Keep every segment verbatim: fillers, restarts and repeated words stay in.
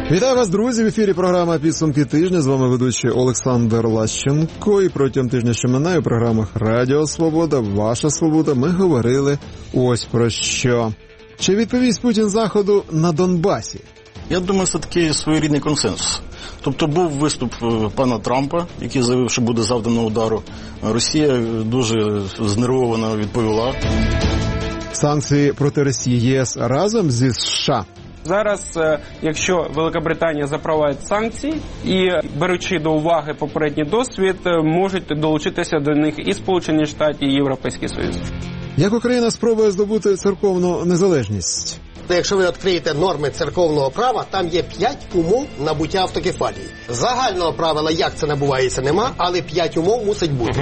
Вітаю вас, друзі! В ефірі програма «Підсумки тижня». З вами ведучий Олександр Лащенко. І протягом тижня, що минає, у програмах «Радіо Свобода», «Ваша Свобода» ми говорили ось про що. Чи відповість Путін Заходу на Донбасі? Я думаю, це такий своєрідний консенсус. Тобто був виступ пана Трампа, який заявив, що буде завдано удару. Росія дуже знервовано відповіла. Санкції проти Росії ЄС разом зі США. Зараз, якщо Великобританія запровадить санкції і, беручи до уваги попередній досвід, можуть долучитися до них і Сполучені Штати, і Європейський Союз. Як Україна спробує здобути церковну незалежність? Якщо ви відкриєте норми церковного права, там є п'ять умов набуття автокефалії. Загального правила, як це набувається, нема, але п'ять умов мусить бути.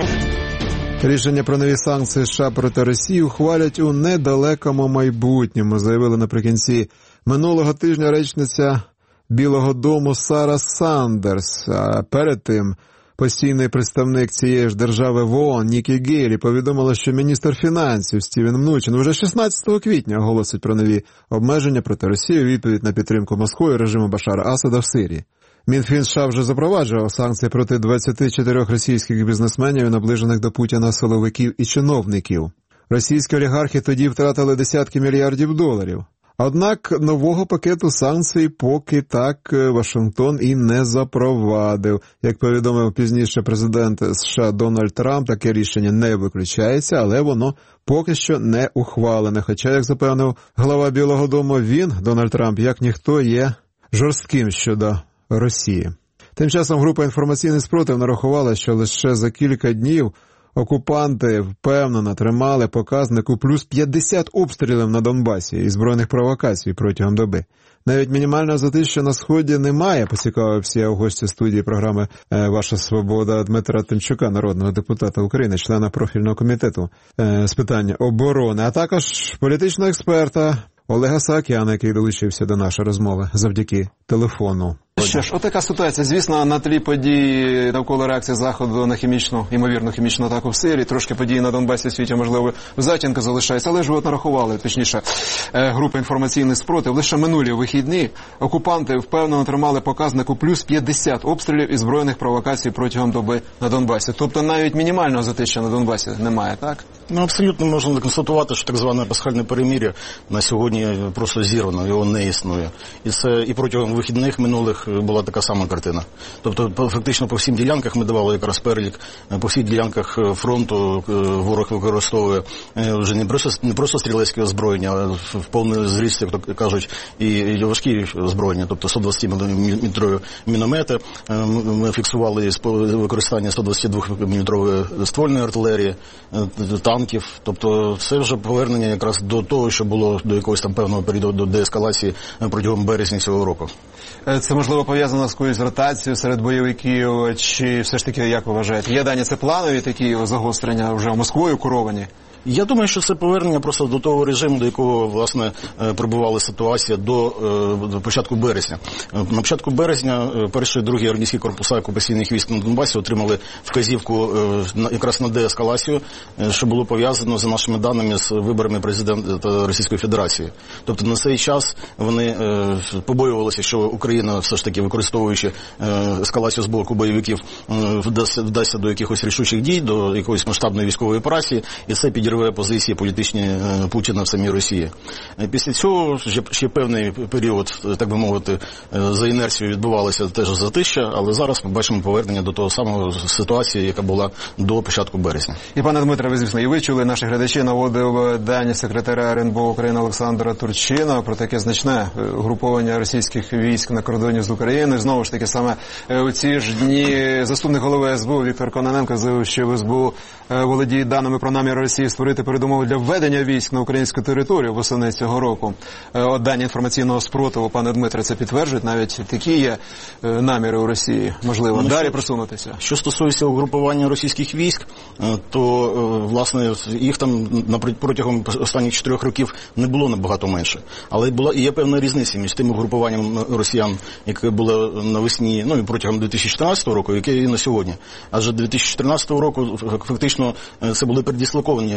Рішення про нові санкції США проти Росії ухвалять у недалекому майбутньому, заявили наприкінці минулого тижня речниця Білого дому Сара Сандерс. А перед тим постійний представник цієї ж держави в ООН Нікі Гейлі повідомила, що міністр фінансів Стівен Мнучин уже шістнадцятого квітня оголосить про нові обмеження проти Росії у відповідь на підтримку Москвою режиму Башара Асада в Сирії. Мінфін США вже запроваджував санкції проти двадцяти чотирьох російських бізнесменів і наближених до Путіна силовиків і чиновників. Російські олігархи тоді втратили десятки мільярдів доларів. Однак нового пакету санкцій поки так Вашингтон і не запровадив. Як повідомив пізніше президент США Дональд Трамп, таке рішення не виключається, але воно поки що не ухвалене. Хоча, як запевнив глава Білого дому, він, Дональд Трамп, як ніхто, є жорстким щодо Росії. Тим часом група «Інформаційний спротив» нарахувала, що лише за кілька днів окупанти впевнено тримали показник у плюс п'ятдесят обстрілів на Донбасі і збройних провокацій протягом доби. Навіть мінімального затища на Сході немає, поцікавився у гості студії програми «Ваша Свобода» Дмитра Тимчука, народного депутата України, члена профільного комітету з питань оборони, а також політичного експерта Олега Саакяна, який долучився до нашої розмови завдяки телефону. Що ж, отака ситуація. Звісно, на тлі подій навколо реакції Заходу на хімічну, ймовірну хімічну атаку в Сирії, трошки події на Донбасі в світі, можливо, в затінку залишаються, але ж ви от нарахували, точніше, група «Інформаційний спротив». Лише минулі вихідні окупанти впевнено тримали показник у плюс п'ятдесят обстрілів і збройних провокацій протягом доби на Донбасі. Тобто навіть мінімального затища на Донбасі немає, так? Ну, абсолютно можна констатувати, що так зване пасхальне перемир'я на сьогодні просто зірвано, його не існує. І це і протягом вихідних минулих була така сама картина. Тобто, фактично, по всім ділянках ми давали якраз перелік, по всіх ділянках фронту ворог використовує вже не просто, не просто стрілецьке озброєння, а в повний зріст, як то кажуть, і важкі озброєння, тобто сто двадцять міліметрові міномети. Ми фіксували використання сто двадцять два міліметрової ствольної артилерії, танків. Тобто, це вже повернення якраз до того, що було до якогось там певного періоду до деескалації протягом березня цього року. Це, можливо, пов'язано з якоюсь ротацією серед бойовиків, чи все ж таки, як ви вважаєте, є дані, це планові такі загострення вже Москвою куровані? Я думаю, що це повернення просто до того режиму, до якого, власне, прибувала ситуація до, до початку березня. На початку березня перші і другі армійські корпуса окупаційних військ на Донбасі отримали вказівку якраз на деескалацію, що було пов'язано, за нашими даними, з виборами президента Російської Федерації. Тобто на цей час вони побоювалися, що Україна, все ж таки, використовуючи ескалацію з боку бойовиків, вдасться, вдасться до якихось рішучих дій, до якоїсь масштабної військової операції, і це підірве позиції політичні Путіна в самій Росії. Після цього ще певний період, так би мовити, за інерцією відбувалося теж затища, але зараз ми бачимо повернення до того самого ситуації, яка була до початку березня. І, пане Дмитре, ви, звісно, і ви чули, наші глядачі наводив дані секретаря ар ен бо України Олександра Турчина про таке значне груповання російських військ на кордоні з Україною. Знову ж таки, саме у ці ж дні заступник голови ес бе у Віктор Кононенко заявив, що в ес бе у володіє даними про намір Росії створити передумови для введення військ на українську територію восени цього року. От дані інформаційного спротиву, пане Дмитре, це підтверджують, навіть такі є наміри у Росії, можливо, ну, далі просунутися. Що стосується угрупування російських військ, то, власне, їх там протягом останніх чотирьох років не було набагато менше. Але була і є певна різниця між тим угрупуванням росіян, яке було навесні, ну і протягом дві тисячі чотирнадцятого року, яке і на сьогодні. Адже дві тисячі чотирнадцятого року фактично це були передислоковані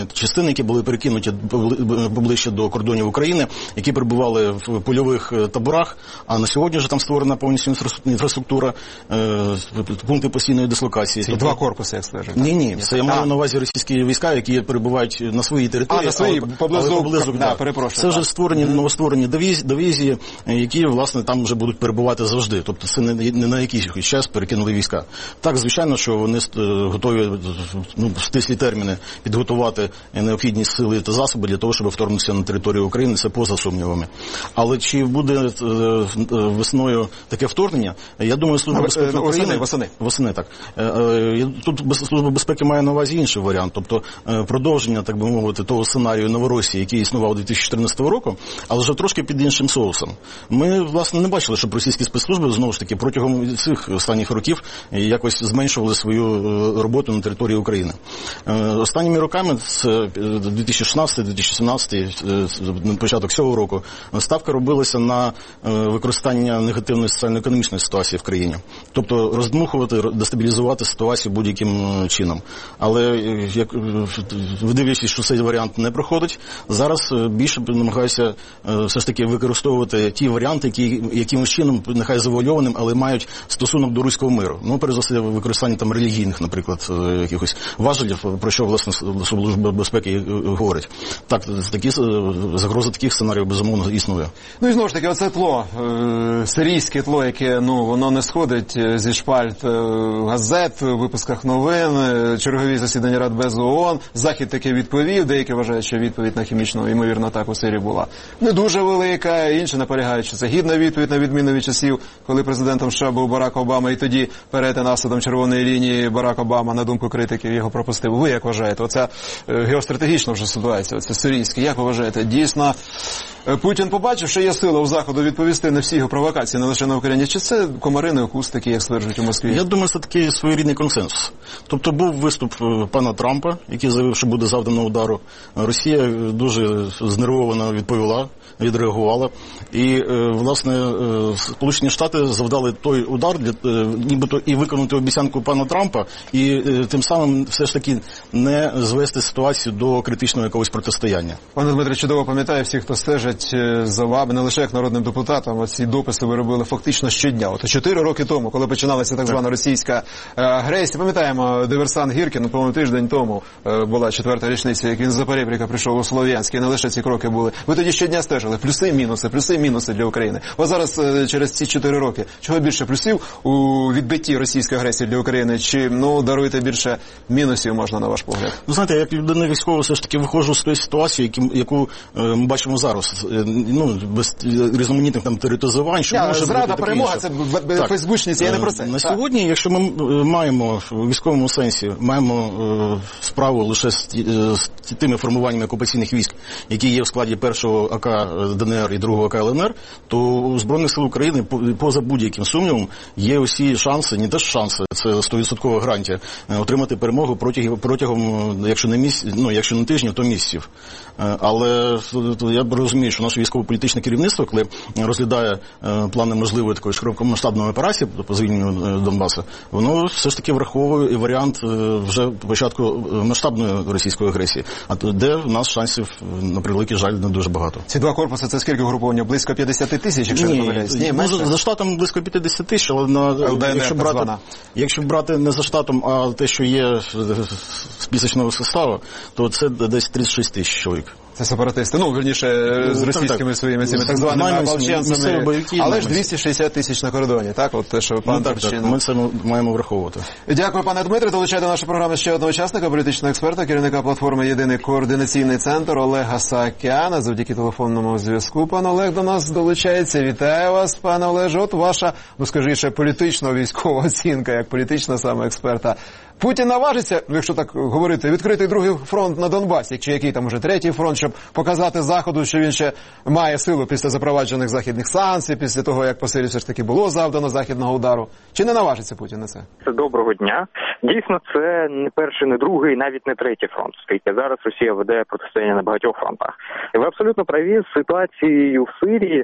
частини, які були перекинуті поближче до кордонів України, які перебували в польових таборах, а на сьогодні вже там створена повністю інфраструктура, пункти постійної дислокації. Це два корпуси, як стверджують? Ні, ні, це я маю на увазі російські війська, які перебувають на своїй території, а, на своїй, але, поблизу, але поблизу, да, да. Це вже створені, mm-hmm. новостворені дивізії, які, власне, там вже будуть перебувати завжди. Тобто це не, не на якийсь час перекинули війська. Так, звичайно, що вони готові, ну, в стислі терміни підготувати необхідні сили та засоби для того, щоб вторгнутися на територію України, це поза сумнівами. Але чи буде весною таке вторгнення? Я думаю, Служба безпеки України... Восени, восени, так. Тут Служба безпеки має на увазі інший варіант, тобто продовження, так би мовити, того сценарію Новоросії, який існував дві тисячі чотирнадцятого року, але вже трошки під іншим соусом. Ми, власне, не бачили, щоб російські спецслужби, знову ж таки, протягом цих останніх років якось зменшували свою роботу на території України. Останніми роками, з дві тисячі шістнадцятого - дві тисячі сімнадцятого, на початок цього року, ставка робилася на використання негативної соціально-економічної ситуації в країні. Тобто роздмухувати, дестабілізувати ситуацію будь-яким чином. Але, як вдивлячись, що цей варіант не проходить, зараз більше намагаюся все ж таки використовувати ті варіанти, які якимось чином, нехай завуальованим, але мають стосунок до руського миру. Ну, перш за все, використання там релігійних, наприклад, якихось важелів, про що, власне, Служба безпеки говорить. Так, такі загрози таких сценаріїв, безумовно, існує. Ну і знову ж таки, оце тло, е, сирійське тло, яке, ну, воно не сходить зі шпальт е, газет, в випусках новин, е, чергові засідання Радбезу ООН. Захід таки відповів, деякі вважають, що відповідь на хімічну, ймовірно, атаку в Сирії була не дуже велика, інші наполягають, що це гідна відповідь, на відміну від часів, коли президентом США був Барак Обама, і тоді перетин Асадом червоної лінії Барак Обама, на думку критиків, його пропустив. Ви як вважаєте? Оця е, геостратегічна вже ситуація, оце сирійське, як ви вважаєте? Дійсно, Путін побачив, що є сила у Заходу відповісти на всі його провокації, не лише на Україні. Чи це комариний укус такий, як стверджують у Москві? Я думаю, це такий своєрідний консенсус. Тобто був виступ пана Трампа, який заявив, що буде завдано удару. Росія дуже знервовано відповіла, відреагувала. І, власне, Сполучені Штати завдали той удар, для, нібито і виконати обіцянку пана Трампа, і тим самим все ж таки не звести ситуацію до критичного якогось протистояння. Пане Дмитре, чудово пам'ятаю всіх, хто стежить за вами, не лише як народним депутатом, ці дописи ви робили фактично щодня. От чотири роки тому, коли починалася так звана російська агресія, пам'ятаємо, диверсант Гіркін, по-моєму, тиждень тому була четверта річниця, як він з Запорєбріка прийшов у Слов'янськ, і не лише ці кроки були. Ви тоді щодня стежили, плюси і мінуси, плюси і мінуси для України. Ось зараз, через ці чотири роки, чого більше плюсів у відбитті російської агресії для України, чи, ну, даруєте більше мінусів, можна, на ваш погляд? Ну, знаєте, як людина військова все ж таки виходжу з тої ситуації, яку ми бачимо зараз. Ну, без різноманітних там теоретизувань, що Я, може зрада, бути перемога, це фейсбучниці, я не про це. На так. Сьогодні, якщо ми маємо в військовому сенсі, маємо е, справу лише з, з тими формуваннями окупаційних військ, які є в складі першого АК ДНР і другого АК ЛНР, то у Збройних сил України, поза будь-яким сумнівом, є усі шанси, не теж шанси, це сто відсотків гарантія, отримати перемогу протягом, протягом якщо не місяць, ну, якщо не тижнів, то місяців. Але я розумію, що наше військово-політичне керівництво, коли розглядає плани можливої такої широкомасштабної операції по звільненню Донбасу, воно все ж таки враховує і варіант вже початку масштабної російської агресії, а де в нас шансів, на превеликий жаль, не дуже багато. Ці два корпуси, це скільки угруповання? Близько п'ятдесят тисяч, якщо Ні, не помиляюсь? Ні, ну, за штатом близько п'ятдесят тисяч, але на, ЛДНР, якщо, брати, якщо брати не за штатом, а те, що є списочного составу, то це десь тридцять шість тисяч чоловік. Це сепаратисти, ну, верніше, з російськими своїми цими так званими ополченцями, але ж двісті шістдесят тисяч на кордоні, так? От те, що пан ну, так, так, ми це маємо враховувати. Дякую, пане Дмитре. Долучайте до нашої програми ще одного учасника, політичного експерта, керівника платформи «Єдиний координаційний центр» Олега Саакяна. Завдяки телефонному зв'язку пан Олег до нас долучається. Вітаю вас, пане Олеже. От ваша, ну, скажімо, політично-військова оцінка, як політична саме експерта. Путін наважиться, якщо так говорити, відкрити другий фронт на Донбасі, чи який там уже третій фронт, щоб показати Заходу, що він ще має силу після запроваджених західних санкцій, після того, як по Сирії все ж таки було завдано західного удару. Чи не наважиться Путін на це? Це доброго дня. Дійсно, це не перший, не другий, навіть не третій фронт. Оскільки зараз Росія веде протистояння на багатьох фронтах. І ви абсолютно праві, з ситуацією в Сирії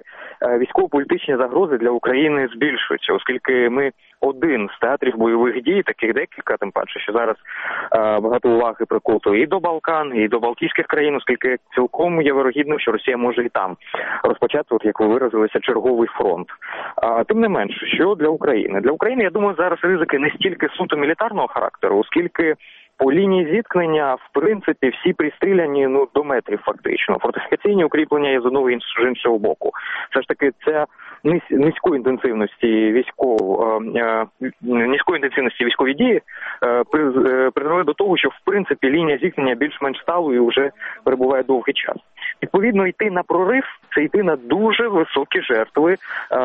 військово-політичні загрози для України збільшуються, оскільки ми один з театрів бойових дій, таких декілька, тим паче, що зараз е, багато уваги прикуто і до Балкан, і до Балтійських країн, оскільки цілком є вирогідним, що Росія може і там розпочати, от як ви виразилися, черговий фронт. А, тим не менше, що для України? Для України, я думаю, зараз ризики не стільки суто мілітарного характеру, оскільки по лінії зіткнення, в принципі, всі пристріляні, ну, до метрів фактично. Фортифікаційні укріплення є з одного і з іншого боку. Все ж таки, це низької інтенсивності військов, низької інтенсивності військові дії призвели до того, що, в принципі, лінія зіткнення більш-менш сталою і вже перебуває довгий час. Відповідно, йти на прорив – це йти на дуже високі жертви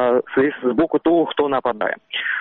з боку того, хто нападає.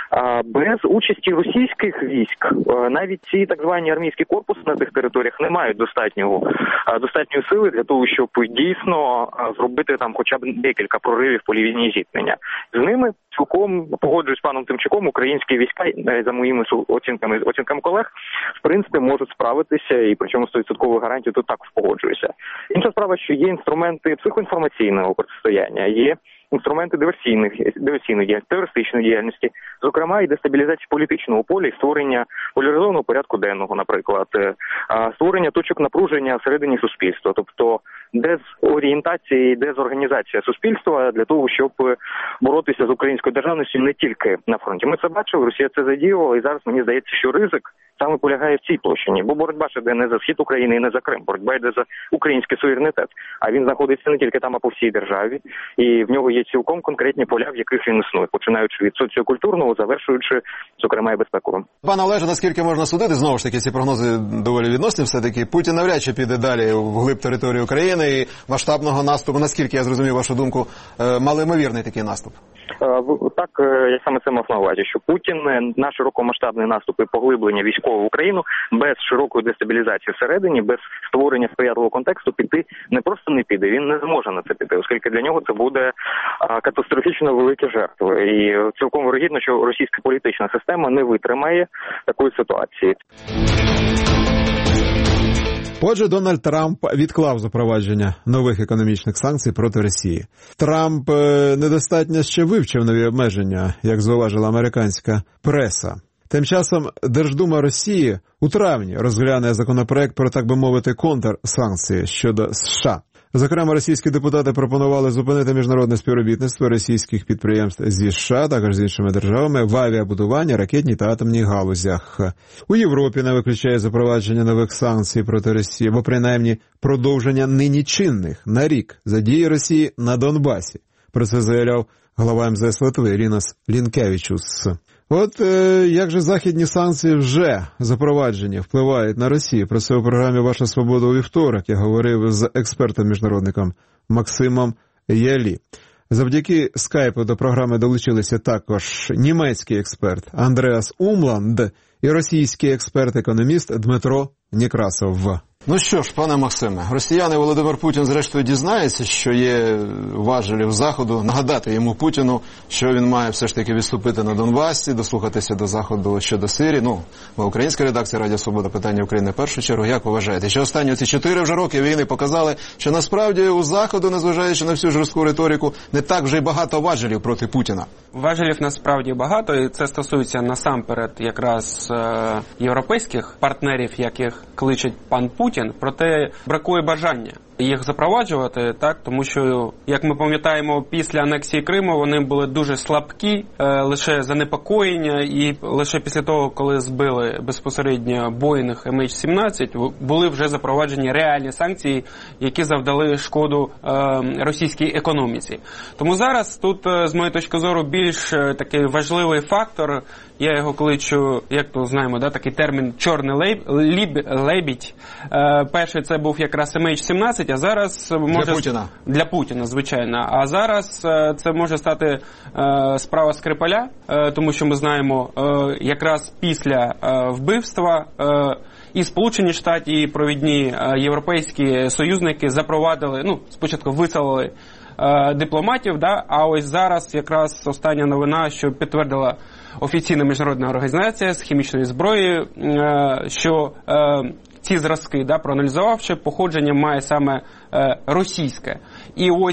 Без участі російських військ навіть ці так звані армійські корпуси на цих територіях не мають достатнього, достатньої сили для того, щоб дійсно зробити там хоча б декілька проривів по лінії зіткнення. З ними цілком, погоджуюсь з паном Тимчуком, українські війська, за моїми оцінками, оцінками колег, в принципі, можуть справитися, і причому сто відсотків гарантій тут також погоджуюся. Інша справа, що є інструменти психоінформаційного протистояння, є інструменти диверсійних, диверсійної діяльності, терористичної діяльності, зокрема і дестабілізації політичного поля і створення поляризованого порядку денного, наприклад, створення точок напруження всередині суспільства, тобто дезорієнтація і дезорганізація суспільства для того, щоб боротися з українською державністю не тільки на фронті. Ми це бачили, Росія це задіяла, і зараз мені здається, що ризик саме полягає в цій площині, бо боротьба ж йде не за схід України і не за Крим, боротьба йде за український суверенітет, а він знаходиться не тільки там, а по всій державі, і в нього є цілком конкретні поля, в яких він існує, починаючи від соціокультурного, завершуючи, зокрема, і безпековим. Пане Олеже, наскільки можна судити, знову ж таки, ці прогнози доволі відносні все-таки, Путін навряд чи піде далі вглиб території України і масштабного наступу, наскільки я зрозумів вашу думку, малоймовірний такий наступ? Так, я саме це мав на увазі, що Путін на широкомасштабний наступ і поглиблення військового в Україну без широкої дестабілізації всередині, без створення сприятливого контексту піти не просто не піде, він не зможе на це піти, оскільки для нього це буде катастрофічно великі жертви. І цілком вирогідно, що російська політична система не витримає такої ситуації. Отже, Дональд Трамп відклав запровадження нових економічних санкцій проти Росії. Трамп недостатньо ще вивчив нові обмеження, як зауважила американська преса. Тим часом Держдума Росії у травні розгляне законопроект про, так би мовити, контрсанкції щодо США. Зокрема, російські депутати пропонували зупинити міжнародне співробітництво російських підприємств зі США, також з іншими державами, в авіабудуванні, ракетній та атомній галузях. У Європі не виключає запровадження нових санкцій проти Росії, або принаймні продовження нині чинних на рік за дії Росії на Донбасі. Про це заявляв глава ем зе ес Литви Лінас Лінкевічус. От е, як же західні санкції вже запроваджені, впливають на Росію? Про це у програмі «Ваша свобода» у вівторок я говорив з експертом-міжнародником Максимом Ялі. Завдяки скайпу до програми долучилися також німецький експерт Андреас Умланд і російський експерт-економіст Дмитро Некрасов. Ну що ж, пане Максиме, росіяни Володимир Путін зрештою дізнається, що є важелів Заходу, нагадати йому Путіну, що він має все ж таки відступити на Донбасі, дослухатися до Заходу щодо Сирії. Ну, ми українська редакція Радіо Свобода, питання України в першу чергу. Як ви вважаєте, що останні ці чотири вже роки війни показали, що насправді у Заходу, незважаючи на всю жорстку риторику, не так вже й багато важелів проти Путіна? Важелів насправді багато, і це стосується насамперед якраз е- європейських партнерів, яких кличуть пан Путін, проте бракує бажання їх запроваджувати, так, тому що, як ми пам'ятаємо, після анексії Криму вони були дуже слабкі, е, лише занепокоєння, і лише після того, коли збили безпосередньо Боїнг ем ейч сімнадцять, були вже запроваджені реальні санкції, які завдали шкоду е, російській економіці. Тому зараз тут, е, з моєї точки зору, більш е, такий важливий фактор, я його кличу, як то знаємо, да, такий термін «чорний леб, ліб, лебідь». Е, перший це був якраз ем ейч сімнадцять, а зараз може... Для Путіна. Для Путіна, звичайно. А зараз е, це може стати е, справа Скрипаля, е, тому що ми знаємо, е, якраз після е, вбивства е, і Сполучені Штати, і провідні е, європейські союзники запровадили, ну, спочатку виселили е, дипломатів, да, а ось зараз якраз остання новина, що підтвердила офіційна міжнародна організація з хімічної зброї, е, що е, ці зразки, да, проаналізувавши, походження має саме е, російське. І ось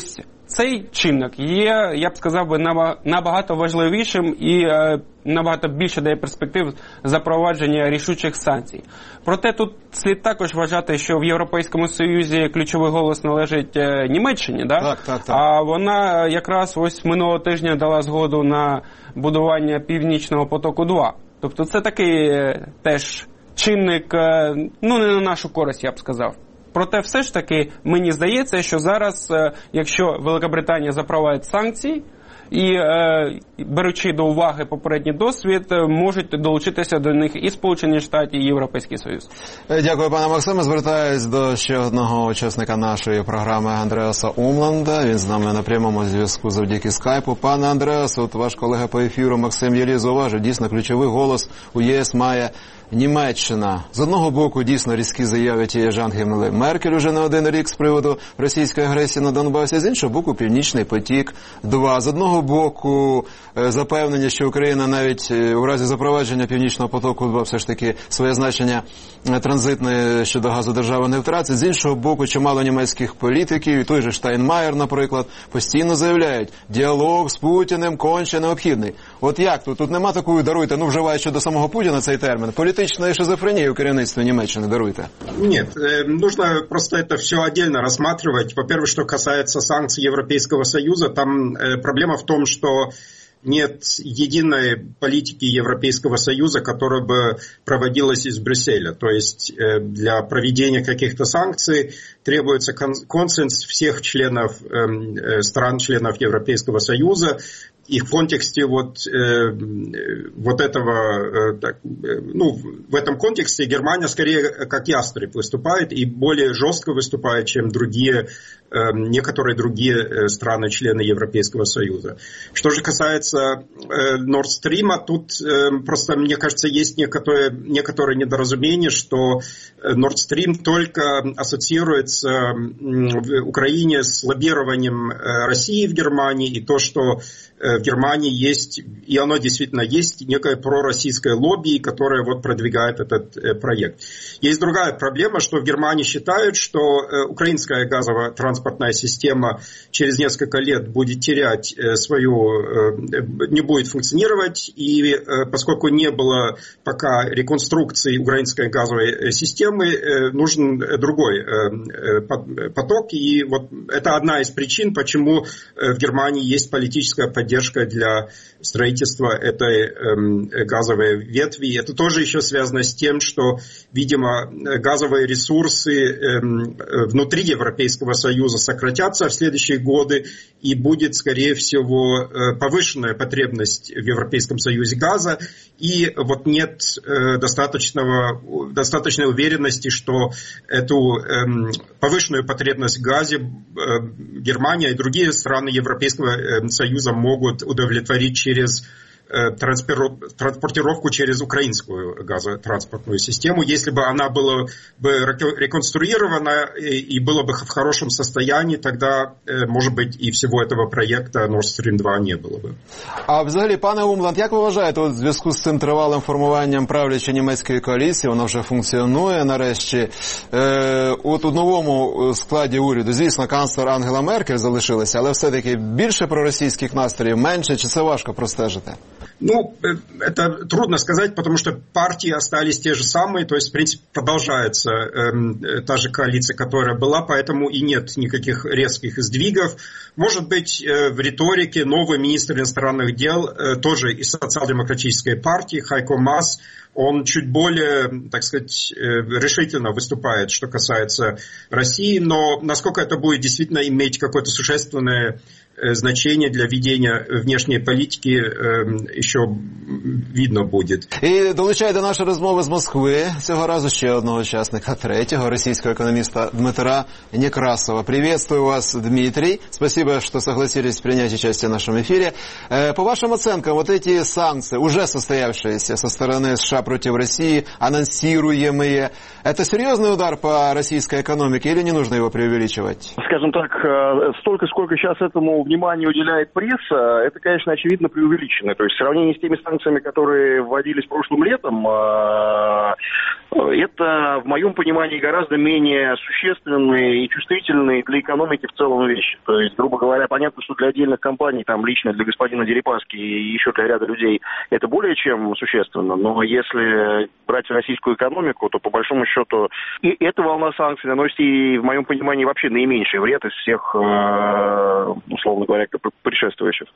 цей чинник є, я б сказав, би, набагато важливішим і е, набагато більше дає перспектив запровадження рішучих санкцій. Проте тут слід також вважати, що в Європейському Союзі ключовий голос належить е, Німеччині, да? Так, так, так. А вона якраз ось минулого тижня дала згоду на будування Північного потоку-два. Тобто це такий е, теж чинник, е, ну не на нашу користь, я б сказав. Проте все ж таки мені здається, що зараз, якщо Великобританія запровадить санкції і, е, беручи до уваги попередній досвід, можуть долучитися до них і Сполучені Штати, і Європейський Союз. Дякую, пане Максиме. Звертаюсь до ще одного учасника нашої програми Андреаса Умланда. Він з нами на прямому зв'язку завдяки скайпу. Пане Андреас, от ваш колега по ефіру Максим Єлій зауважив, дійсно ключовий голос у ЄС має Німеччина. З одного боку, дійсно, різкі заяви тієї ж Ангели Меркель уже не один рік з приводу російської агресії на Донбасі, з іншого боку, Північний потік-два. З одного боку, запевнення, що Україна навіть у разі запровадження Північного потоку-два все ж таки своє значення транзитне щодо газу держави не втратить. З іншого боку, чимало німецьких політиків, і той же Штайнмаєр, наприклад, постійно заявляють, діалог з Путіним конче необхідний. От як тут? Тут нема такої, даруйте, ну вживаючи до самого Путіна цей термін, політичної шизофренії у керівництві Німеччини, даруйте. Нет, нужно просто это все отдельно рассматривать. Во-первых, что касается санкций Европейского Союза, там проблема в том, что нет единой политики Европейского Союза, которая бы проводилась из Брюсселя. То есть для проведения каких-то санкций требуется консенсус всех членов, стран-членов Европейского Союза. И в контексте вот, э, вот этого, э, так, э, ну, в этом контексте Германия скорее как ястреб выступает и более жестко выступает, чем другие, э, некоторые другие страны-члены Европейского Союза. Что же касается э, Nord Stream, тут э, просто, мне кажется, есть некоторые, некоторые недоразумения, что Nord Stream только ассоциируется в Украине с лоббированием России в Германии, и то, что в Германии есть, и оно действительно есть, некое пророссийское лобби, которое вот продвигает этот э, проект. Есть другая проблема, что в Германии считают, что э, украинская газово-транспортная система через несколько лет будет терять э, свою, э, не будет функционировать, и э, поскольку не было пока реконструкции украинской газовой системы, э, нужен другой э, поток, и вот это одна из причин, почему э, в Германии есть политическая поддержка поддержка для строительства этой э, газовой ветви. Это тоже еще связано с тем, что, видимо, газовые ресурсы э, внутри Европейского Союза сократятся в следующие годы, и будет, скорее всего, повышенная потребность в Европейском Союзе газа, и вот нет э, достаточного, достаточной уверенности, что эту э, повышенную потребность в газе э, Германия и другие страны Европейского э, Союза могут могут удовлетворить через транспортировку через украинскую газотранспортную систему. Если бы она была бы реконструирована и была бы в хорошем состоянии, тогда, может быть, і всього этого проєкту Nord Stream два не було б. А взагалі, пане Умланд, як ви вважаєте, от в зв'язку з цим тривалим формуванням правлячої німецької коаліції, вона вже функціонує нарешті, е, от у новому складі уряду, звісно, канцлер Ангела Меркель залишилася, але все-таки більше проросійських настроїв, менше, чи це важко простежити? Ну, это трудно сказать, потому что партии остались те же самые, то есть, в принципе, продолжается э, та же коалиция, которая была, поэтому и нет никаких резких сдвигов. Может быть, э, в риторике новый министр иностранных дел, э, тоже из социал-демократической партии, Хайко Маас, он чуть более, так сказать, решительно выступает, что касается России, но насколько это будет действительно иметь какое-то существенное значение для ведения внешней политики, еще видно будет. І долучає до нашої розмови з Москви цього разу ще одного учасника, третього, российского экономиста Дмитра Некрасова. Приветствую вас, Дмитрий. Спасибо, что согласились принять участие в нашем эфире. По вашим оценкам, вот эти санкции, уже состоявшиеся со стороны США против России, анонсируемые, это серьезный удар по российской экономике или не нужно его преувеличивать? Скажем так, столько, сколько сейчас этому внимание уделяет пресса, это, конечно, очевидно преувеличено. То есть в сравнении с теми санкциями, которые вводились прошлым летом, Это, в моем понимании, гораздо менее существенные и чувствительные для экономики в целом вещи. То есть, грубо говоря, понятно, что для отдельных компаний, там, лично для господина Дерипаски и еще для ряда людей это более чем существенно, но если брать российскую экономику, то, по большому счету, и эта волна санкций наносит, и, в моем понимании, вообще наименьший вред из всех, условно говоря, предшествующих.